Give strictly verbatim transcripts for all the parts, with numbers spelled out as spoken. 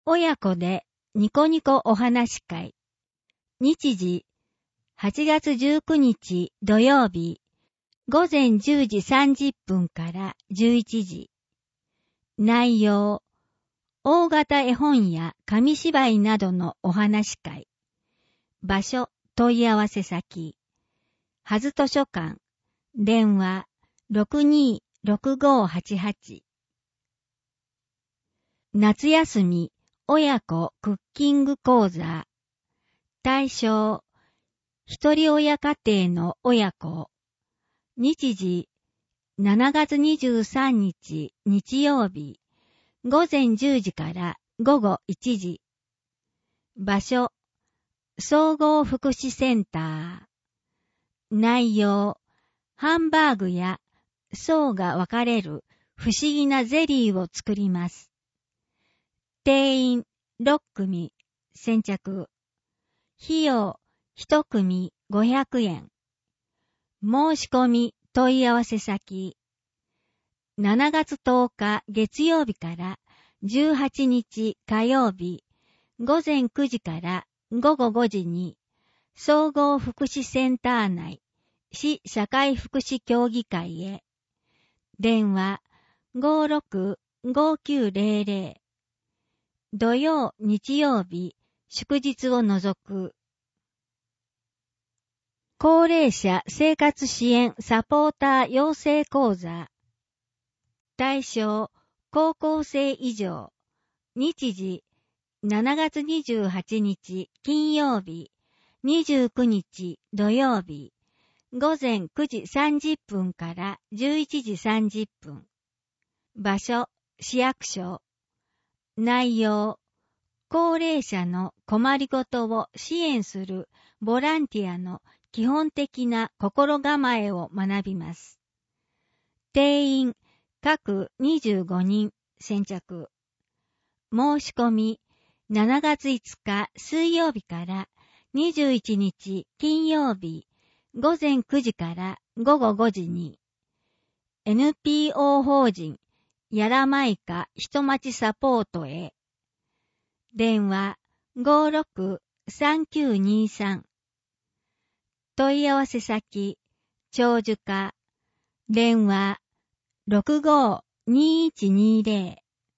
親子でニコニコお話会。日時、はちがつじゅうくにち土曜日、ごぜんじゅうじさんじゅっぷんからじゅういちじ。内容、大型絵本や紙芝居などのお話会。場所、問い合わせ先。はず図書館。電話、ろくにーろくごーはちはち。夏休み、親子クッキング講座。対象、一人親家庭の親子。日時、しちがつにじゅうさんにち日曜日、ごぜんじゅうじからごごいちじ。場所、総合福祉センター。内容、ハンバーグや層が分かれる不思議なゼリーを作ります。定員ろっくみ、先着。費用いちくみごひゃくえん。申し込み問い合わせ先。しちがつとおか月曜日からじゅうはちにち火曜日、ごぜんくじからごごごじに、総合福祉センター内、市社会福祉協議会へ。電話 ごーろくごーきゅうぜろぜろ。土曜、日曜日、祝日を除く。高齢者生活支援サポーター養成講座。対象、高校生以上。日時、しちがつにじゅうはちにち金曜日、にじゅうくにち土曜日、ごぜんくじさんじゅっぷんからじゅういちじさんじゅっぷん。場所、市役所。内容、高齢者の困りごとを支援するボランティアの基本的な心構えを学びます。定員、各にじゅうごにん、先着。申し込み、しちがついつか水曜日からにじゅういちにち金曜日、ごぜんくじからごごごじに、エヌピーオー 法人、やらまいか人町サポートへ。電話 ごーろくさんきゅうにさん。問い合わせ先、長寿課。電話ろくごーにいちにぜ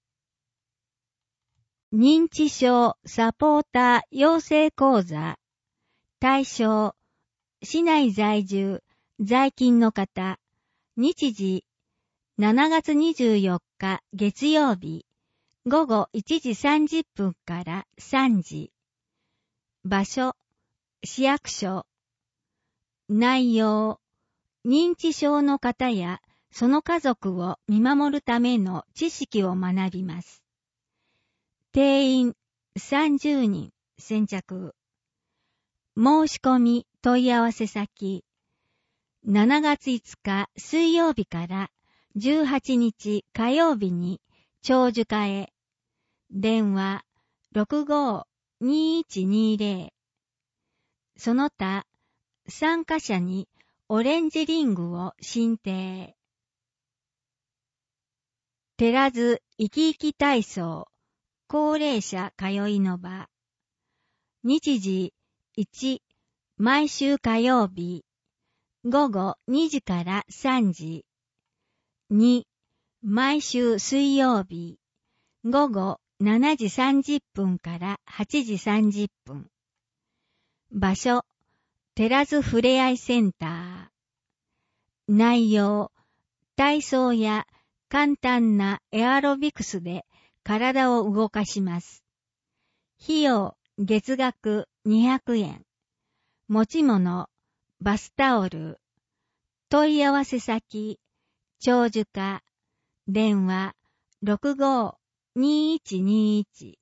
ろ。認知症サポーター養成講座。対象、市内在住、在勤の方。日時、しちがつにじゅうよっか月曜日、ごごいちじさんじゅっぷんからさんじ。場所、市役所。内容、認知症の方やその家族を見守るための知識を学びます。定員さんじゅうにん、先着。申し込み問い合わせ先。しちがついつか水曜日からじゅうはちにち火曜日に長寿課へ。電話ろくごーにいちにぜろ。その他、参加者にオレンジリングを進呈。寺津生き生き体操、高齢者通いの場。日時いち、毎週火曜日、ごごにじからさんじ。に、毎週水曜日、ごごしちじさんじゅっぷんからはちじさんじゅっぷん。場所、寺津ふれあいセンター。内容、体操や簡単なエアロビクスで体を動かします。費用、月額にひゃくえん。持ち物、バスタオル。問い合わせ先、長寿課。電話ろくごーにいちにいち。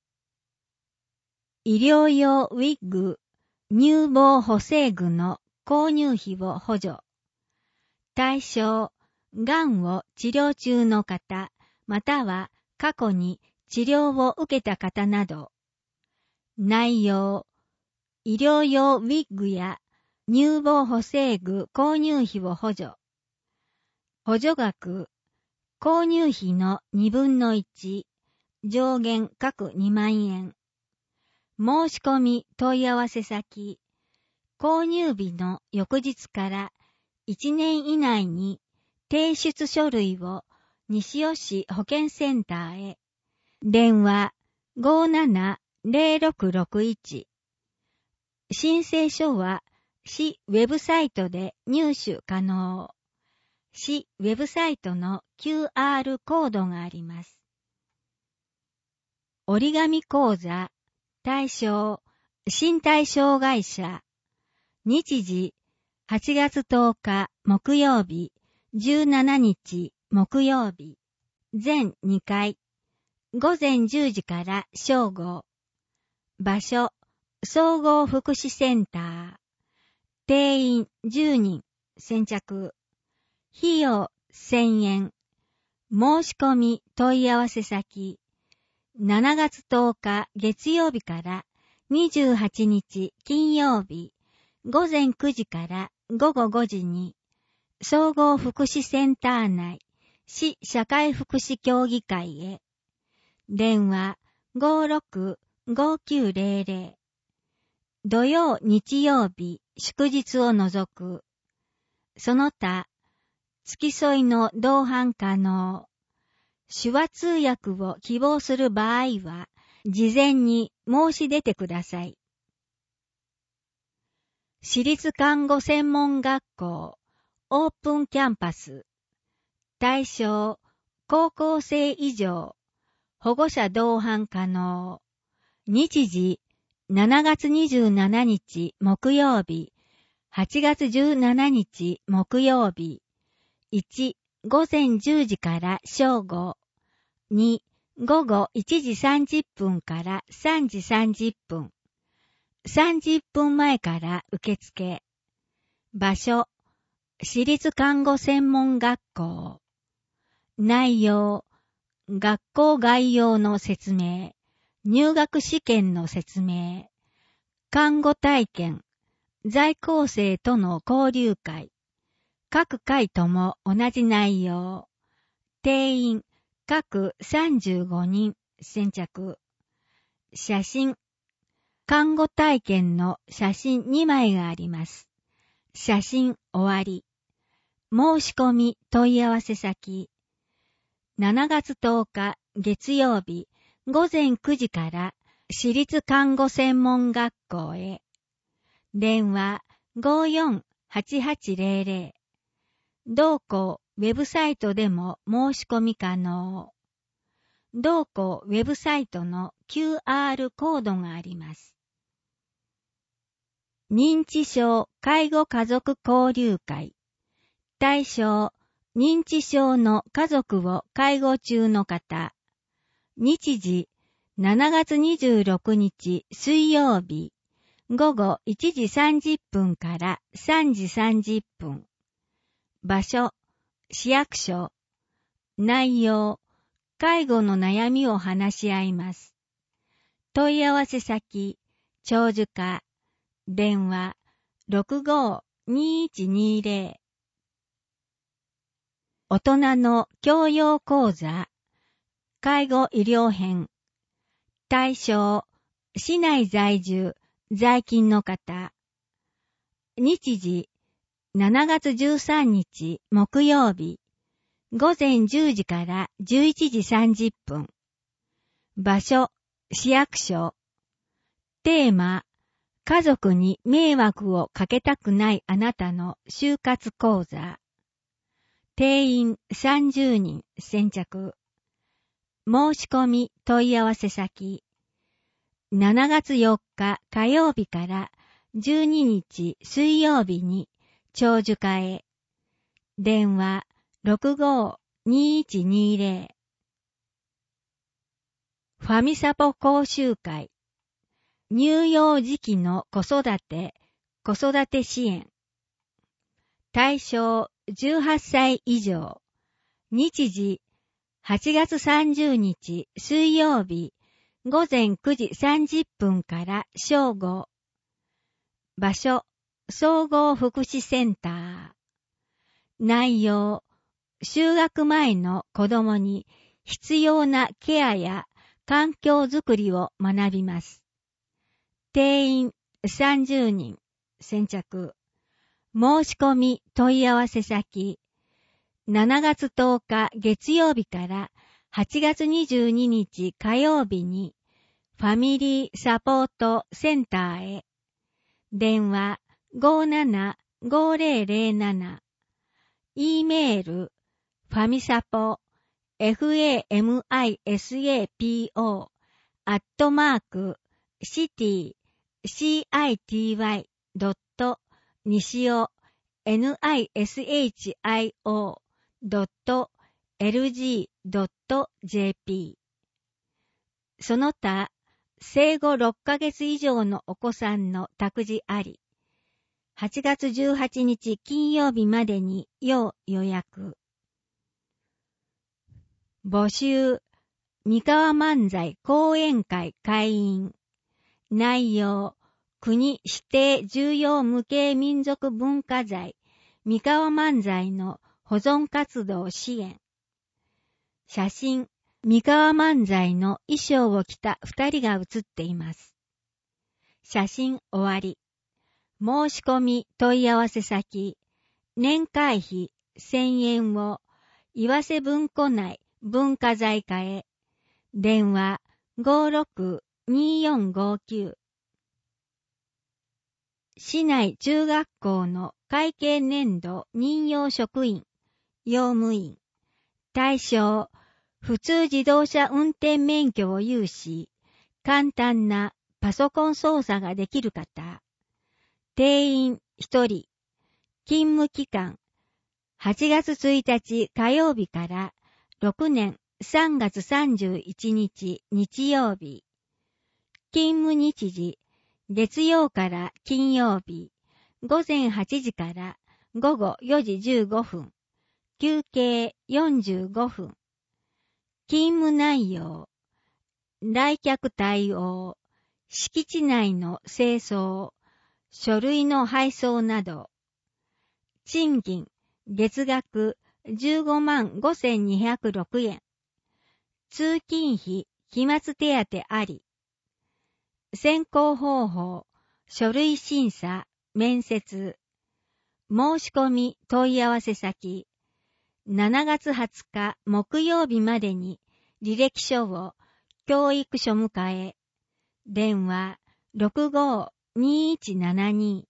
医療用ウィッグ、乳房補正具の購入費を補助。対象、がんを治療中の方、または過去に治療を受けた方など。内容、医療用ウィッグや乳房補正具購入費を補助。補助額、購入費のにぶんのいち、 上限各にまんえん。申し込み問い合わせ先、購入日の翌日からいちねん以内に提出書類を西尾市保健センターへ。電話 ごーななぜろろくろくいち。申請書は市ウェブサイトで入手可能。市ウェブサイトの キューアール コードがあります。折り紙講座、対象、身体障害者。日時、はちがつとおか木曜日、じゅうしちにち木曜日。全にかい。午前じゅうじから正午。場所、総合福祉センター。定員じゅうにん、先着。費用せんえん。申し込み問い合わせ先。しちがつとおか月曜日からにじゅうはちにち金曜日。午前くじから午後ごじに、総合福祉センター内、市社会福祉協議会へ。電話 ごーろくごーきゅうぜろぜろ。土曜日曜日祝日を除く。その他、付き添いの同伴可能。手話通訳を希望する場合は、事前に申し出てください。私立看護専門学校オープンキャンパス。対象高校生以上。保護者同伴可能。日時しちがつにじゅうしちにち木曜日。はちがつじゅうしちにち木曜日。いち、午前じゅうじから正午。に、午後いちじさんじゅっぷんからさんじさんじゅっぷん。さんじゅっぷんまえから受付。場所、私立看護専門学校。内容、学校概要の説明、入学試験の説明、看護体験、在校生との交流会。各回とも同じ内容。定員、各さんじゅうごにん、先着。写真。看護体験の写真にまいがあります。写真終わり。申し込み問い合わせ先。しちがつとおか月曜日午前くじから私立看護専門学校へ。電話 ごーよんはちはちぜろぜろ。同校ウェブサイトでも申し込み可能。同校ウェブサイトの キューアール コードがあります。認知症介護家族交流会。対象、認知症の家族を介護中の方。日時、しちがつにじゅうろくにち水曜日。午後いちじさんじゅっぷんからさんじさんじゅっぷん。場所、市役所。内容、介護の悩みを話し合います。問い合わせ先、長寿課。電話 ろくごーにいちにぜろ。大人の教養講座。介護医療編。対象、市内在住、在勤の方。日時、しちがつじゅうさんにち木曜日。午前じゅうじからじゅういちじさんじゅっぷん。場所、市役所。テーマ、家族に迷惑をかけたくないあなたの就活講座。定員さんじゅうにん、先着。申し込み問い合わせ先。しちがつよっか火曜日からじゅうににち水曜日に長寿課へ。電話 ろくごーにいちにぜろ。ファミサポ講習会。乳幼児期の子育て、子育て支援。対象じゅうはっさい以上。日時はちがつさんじゅうにち水曜日。午前くじさんじゅっぷんから正午。場所、総合福祉センター。内容、就学前の子供に必要なケアや環境づくりを学びます。定員さんじゅうにん、先着。申し込み問い合わせ先、しちがつとおか月曜日からはちがつにじゅうににち火曜日にファミリーサポートセンターへ。電話 ごーななごーぜろぜろなな。E メールファミサポ フ エー エム アイ エス エー ピー オー アットマークシティ シー アイ ティー ワイ ドット 西尾 ニシオ ドット エルジー ドット ジェーピー。その他、生後ろっかげつ以上のお子さんの託児あり。はちがつじゅうはちにち金曜日までに要予約。募集、三河漫才講演会会員。内容、国指定重要無形民族文化財、三河漫才の保存活動支援。写真、三河漫才の衣装を着た二人が写っています。写真終わり。申し込み問い合わせ先、年会費せんえんを岩瀬文庫内文化財課へ。電話 ごーろく にーよんごーきゅう。市内中学校の会計年度任用職員、用務員。対象、普通自動車運転免許を有し、簡単なパソコン操作ができる方。定員ひとり。勤務期間、はちがつついたち火曜日からろくねんさんがつさんじゅういちにち日曜日。勤務日時、月曜から金曜日、ごぜんはちじからごごよじじゅうごふん、休憩よんじゅうごふん。勤務内容、来客対応、敷地内の清掃、書類の配送など。賃金、月額じゅうごまんごせんにひゃくろくえん。通勤費、期末手当あり。選考方法、書類審査、面接。申し込み問い合わせ先、しちがつはつか木曜日までに履歴書を教育庶務課へ。電話 ろくごーにーいちななに。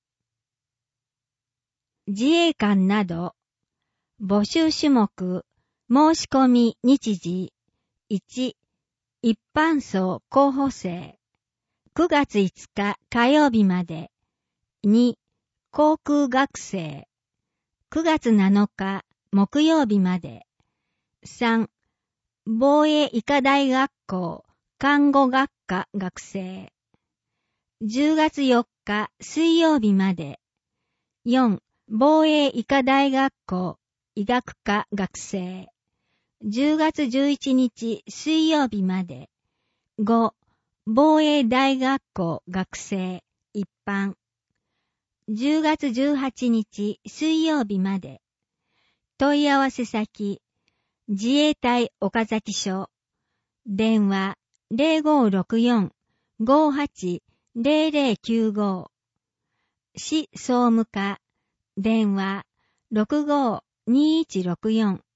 自衛官など、募集種目、申し込み日時、いち、一般層候補生、くがついつか火曜日まで、に、航空学生、くがつなのか木曜日まで、さん、防衛医科大学校看護学科学生、じゅうがつよっか水曜日まで、よん、防衛医科大学校医学科学生、じゅうがつじゅういちにち水曜日まで、ご、防衛大学校学生一般、じゅうがつじゅうはちにち水曜日まで。問い合わせ先、自衛隊岡崎署。電話 ゼロごーろくよん ごーはち ゼロゼロきゅうご。市総務課。電話 ろくごーにーいちろくよん。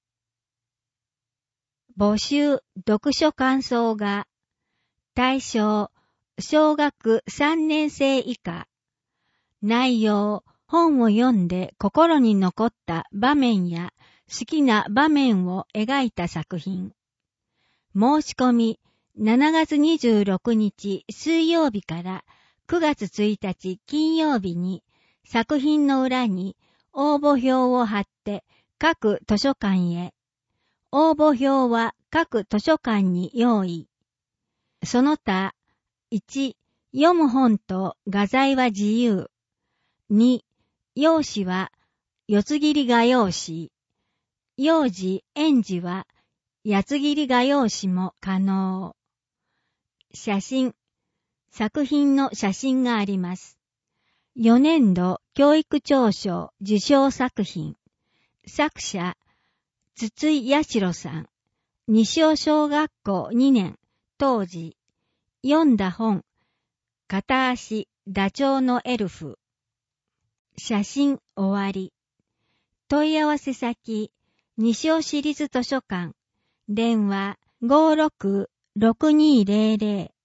募集読書感想画。対象、小学さんねんせい以下。内容、本を読んで心に残った場面や好きな場面を描いた作品。申し込み、しちがつにじゅうろくにち水曜日からくがつついたち金曜日に作品の裏に応募表を貼って各図書館へ。応募表は各図書館に用意。その他、いち、読む本と画材は自由。に、用紙は四つ切り画用紙。幼児、園児は八つ切り画用紙も可能。写真、作品の写真があります。よねんど教育長賞受賞作品。作者、筒井八代さん。 西尾小学校にねん当時、読んだ本、片足ダチョウのエルフ。写真終わり。問い合わせ先、西尾市立図書館、電話 ごーろくろくにーぜろぜろ。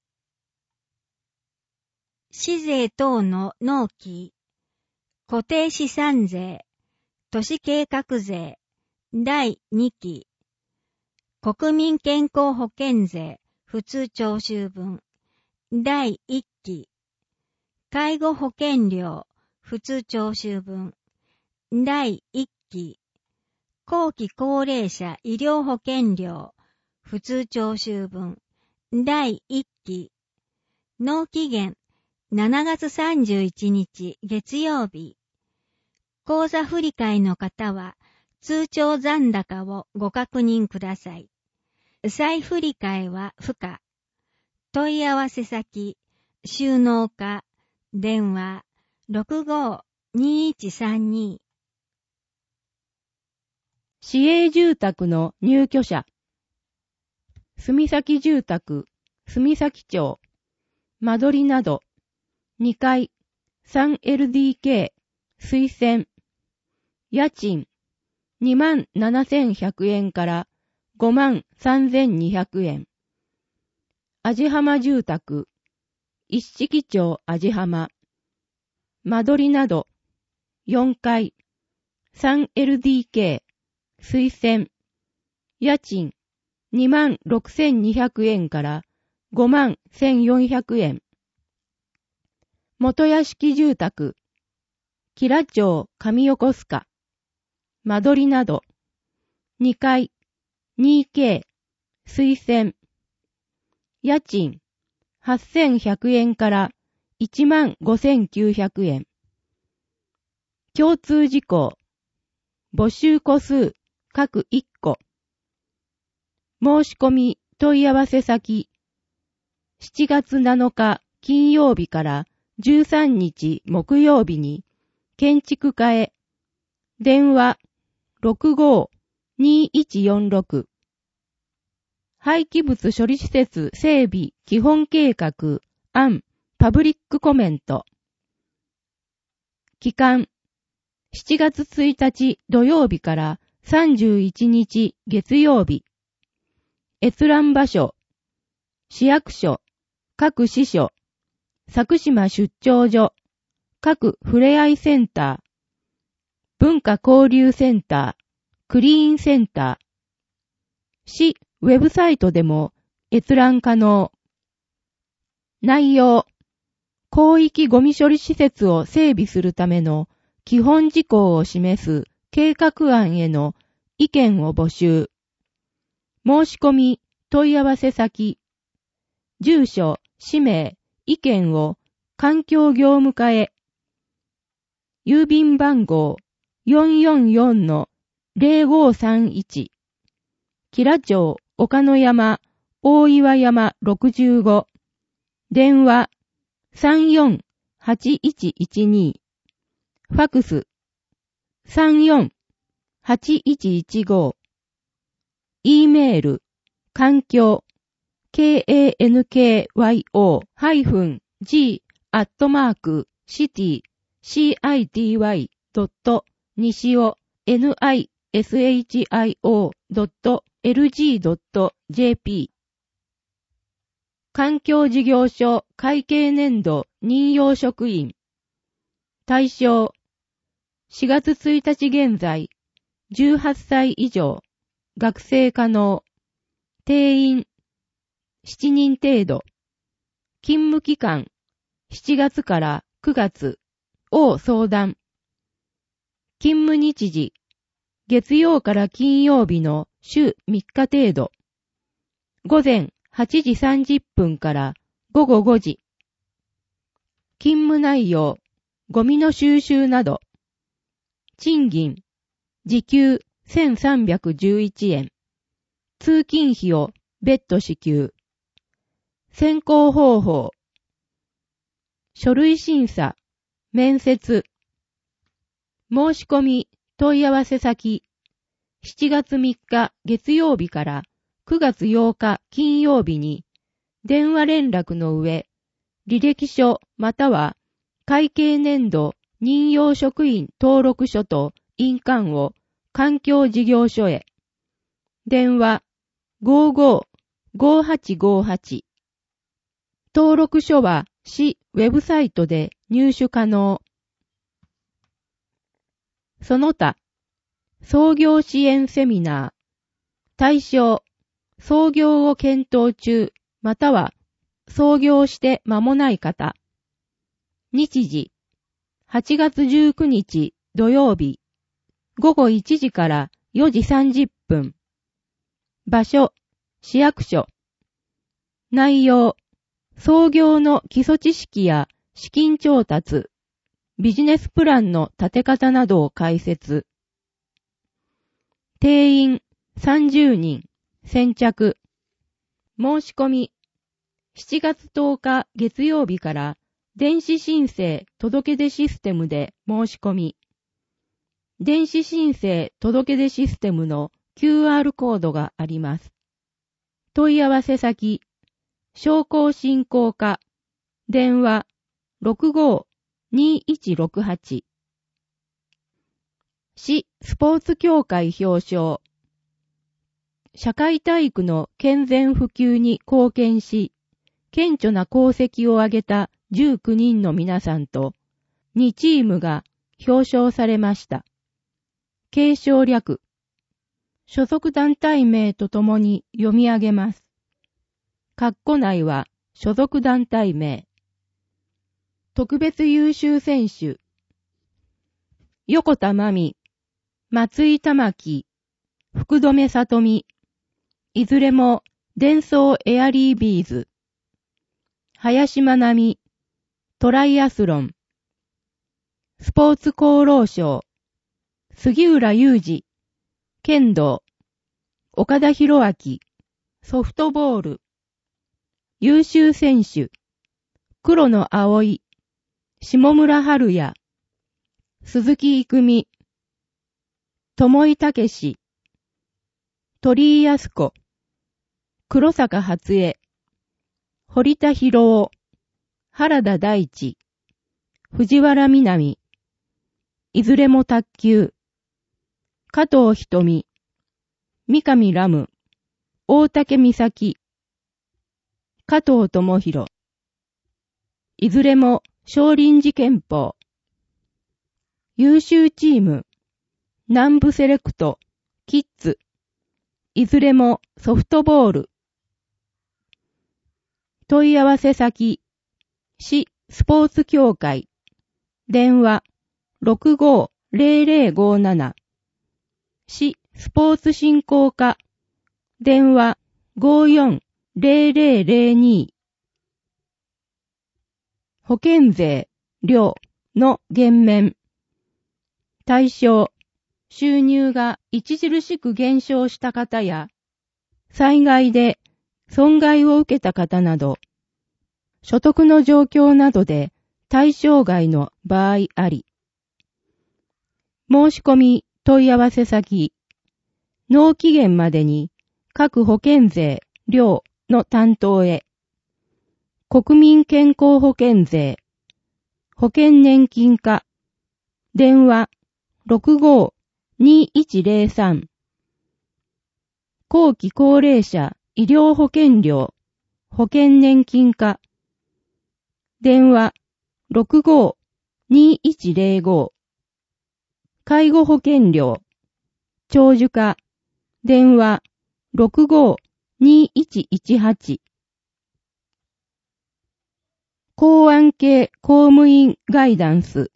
市税等の納期、固定資産税、都市計画税、だいにき、国民健康保険税、普通徴収分、だいいっき、介護保険料、普通徴収分、だいいっき、後期高齢者医療保険料、普通徴収分、だいいっき、納期限、しちがつさんじゅういちにち月曜日。口座振替の方は、通帳残高をご確認ください。再振替は不可。問い合わせ先、収納課、電話 ろくごーにーいちさんに。 市営住宅の入居者。住先住宅、住先町、間取りなど、にかい、スリーエルディーケー、推薦。家賃、にまんななせんひゃくえんからごまんさんぜんにひゃくえん。味浜住宅、一色町味浜。間取りなど、よんかい、スリーエルディーケー、推薦。家賃、にまんろくせんにひゃくえんからごまんせんよんひゃくえん。元屋敷住宅、吉良町上横須賀。間取りなど、にかい、にーケー、推薦。家賃、はっせんひゃくえんからいちまんごせんきゅうひゃくえん。共通事項、募集個数、各いっこ。申し込み問い合わせ先、しちがつなのか金曜日からじゅうさんにち木曜日に、建築家へ、電話 ろくごーにーいちよんろく。廃棄物処理施設整備基本計画案パブリックコメント。期間、しちがつついたち土曜日からさんじゅういちにち月曜日。閲覧場所、市役所、各支所、佐久島出張所、各ふれあいセンター、文化交流センター、クリーンセンター、市ウェブサイトでも閲覧可能。内容、広域ゴミ処理施設を整備するための基本事項を示す計画案への意見を募集。申し込み、問い合わせ先、住所、氏名、意見を環境業務課へ。郵便番号 よんよんよんのぜろごさんいち。吉良町岡野山大岩山ろくじゅうご。電話 さんよんはちいちいちに。ファクス さんよんはちいちいちご。E メール、環境、kankyo-g アットマーク、city、city.nisio、nisio.lg.jp。環境事業所会計年度任用職員。対象、しがつついたち現在、じゅうはっさい以上、学生可能。定員、しちにん程度。勤務期間、しちがつからくがつを相談。勤務日時、月曜から金曜日の週みっか程度。午前はちじさんじゅっぷんからごごごじ。勤務内容、ゴミの収集など。賃金、時給せんさんびゃくじゅういちえん。通勤費を別途支給。選考方法。書類審査、面接。申し込み、問い合わせ先。しちがつみっか月曜日からくがつようか金曜日に電話連絡の上、履歴書または会計年度任用職員登録書と印鑑を環境事業所へ。電話 ごーごー ごーはちごーはち。登録書は市ウェブサイトで入手可能。その他、創業支援セミナー。対象、創業を検討中、または創業して間もない方。日時、はちがつじゅうくにち土曜日、ごごいちじからよじさんじゅっぷん。場所、市役所。内容、創業の基礎知識や資金調達、ビジネスプランの立て方などを解説。定員さんじゅうにん、先着。申し込み、しちがつとおか月曜日から電子申請届出システムで申し込み。電子申請届出システムの キューアール コードがあります。問い合わせ先、商工振興課、電話 ろくごー にーいちろくはち。市スポーツ協会表彰。社会体育の健全普及に貢献し、顕著な功績を挙げたじゅうきゅうにんの皆さんと、にチームが表彰されました。継承略。所属団体名とともに読み上げます。括弧内は所属団体名。特別優秀選手。横田真美、松井玉樹、福留里美。いずれもデンソーエアリービーズ。林真奈美、トライアスロン。スポーツ功労賞。杉浦雄二、剣道。岡田博明、ソフトボール。優秀選手。黒野葵、下村春也。鈴木育美、友井武史。鳥居康子。黒坂初江。堀田博夫。原田大地。藤原みなみ。いずれも卓球。加藤瞳。三上ラム。大竹美咲。加藤智弘。いずれも少林寺拳法。優秀チーム。南部セレクト。キッズ。いずれもソフトボール。問い合わせ先。市スポーツ協会。電話 ろくごー ぜろぜろごーなな。市スポーツ振興課。電話 ごーよん ぜろぜろぜろに。保険税、料の減免。対象、収入が著しく減少した方や、災害で損害を受けた方など、所得の状況などで対象外の場合あり。申し込み問い合わせ先、納期限までに各保険税、料の担当へ。国民健康保険税、保険年金課、電話 ろくごー にーいちぜろさん。後期高齢者医療保険料、保険年金課、電話 ろくごー にーいちぜろご。介護保険料、長寿課、電話 ろくごー にーいちいちはち。公安系公務員ガイダンス。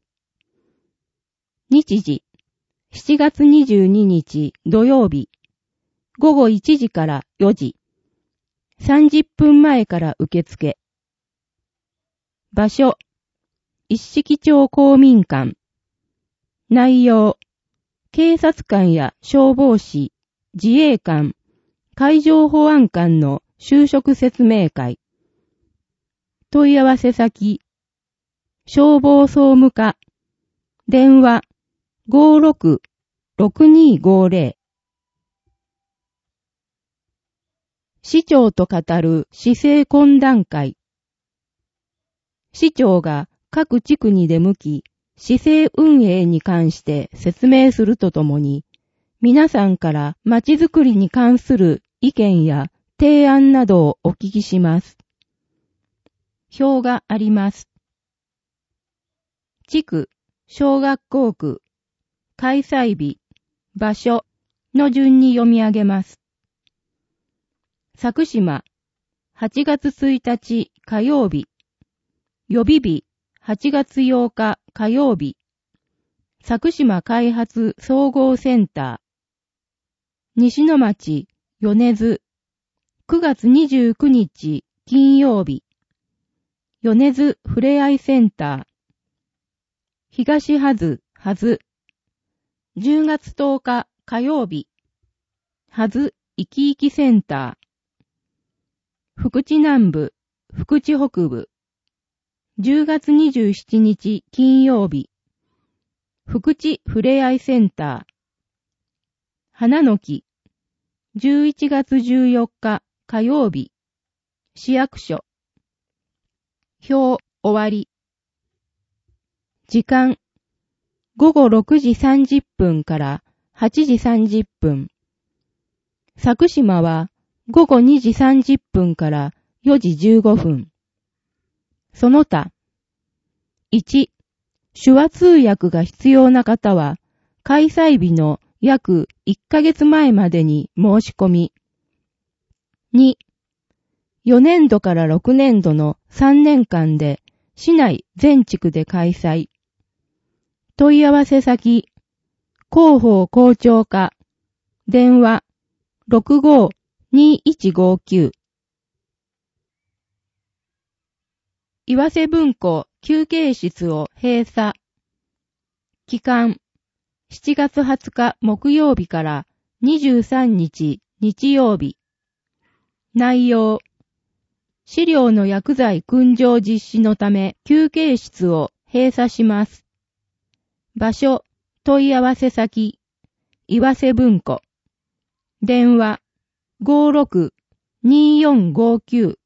日時、しちがつにじゅうににち土曜日、ごごいちじからよじ。さんじゅっぷんまえから受付。場所、一色町公民館。内容、警察官や消防士、自衛官、海上保安官の就職説明会。問い合わせ先、消防総務課、電話 ごーろく ろくにーごーぜろ。 市長と語る市政懇談会。市長が各地区に出向き、市政運営に関して説明するとともに、皆さんから町づくりに関する意見や提案などをお聞きします。表があります。地区、小学校区、開催日、場所の順に読み上げます。佐久島、はちがつついたち火曜日。予備日、はちがつようか火曜日。佐久島開発総合センター。西野町、米津。くがつにじゅうくにち金曜日。米津ふれあいセンター。東はず、はず。じゅうがつとおか火曜日。はず、いきいきセンター。福知南部、福知北部。じゅうがつにじゅうしちにち金曜日。福知ふれあいセンター。花の木。じゅういちがつじゅうよっか火曜日。市役所。表、終わり。時間。ごごろくじさんじゅっぷんからはちじさんじゅっぷん。佐久島はごごにじさんじゅっぷんからよじじゅうごふん。その他。いち. 手話通訳が必要な方は、開催日の約いっかげつまえまでに申し込み。に. よねんどからろくねんどのさんねんかんで市内全地区で開催。問い合わせ先、広報校長課、電話 ろくごーにーいちごきゅう。岩瀬文庫休憩室を閉鎖。期間、しちがつはつか木曜日からにじゅうさんにち日曜日。内容、資料の薬剤燻蒸実施のため休憩室を閉鎖します。場所、問い合わせ先、岩瀬文庫。電話、ごーろくーにーよんごきゅう。